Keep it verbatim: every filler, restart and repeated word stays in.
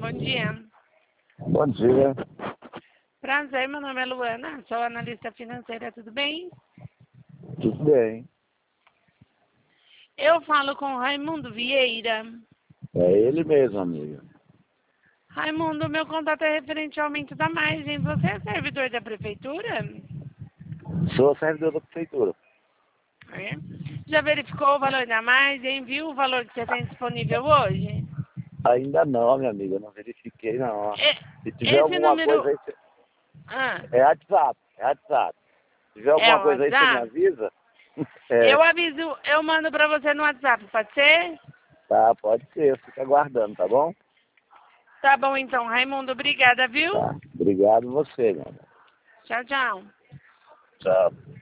Bom dia. Bom dia. Prazer, meu nome é Luana, sou analista financeira, tudo bem? Tudo bem. Eu falo com Raimundo Vieira. É ele mesmo, amigo. Raimundo, meu contato é referente ao aumento da margem. Você é servidor da prefeitura? Sou servidor da prefeitura. É. Já verificou o valor da margem? Viu o valor que você tem disponível hoje? Ainda não, minha amiga. Não verifiquei, não. Se E- tiver Esse alguma número... coisa aí... Você... Ah, É WhatsApp. É WhatsApp. Se tiver é alguma o coisa aí, você me WhatsApp? avisa? É. Eu aviso, eu mando pra você no WhatsApp, pode ser? Tá, pode ser. Fica aguardando, tá bom? Tá bom então, Raimundo, obrigada, viu? Tá. Obrigado você, meu amor. Tchau, tchau. Tchau.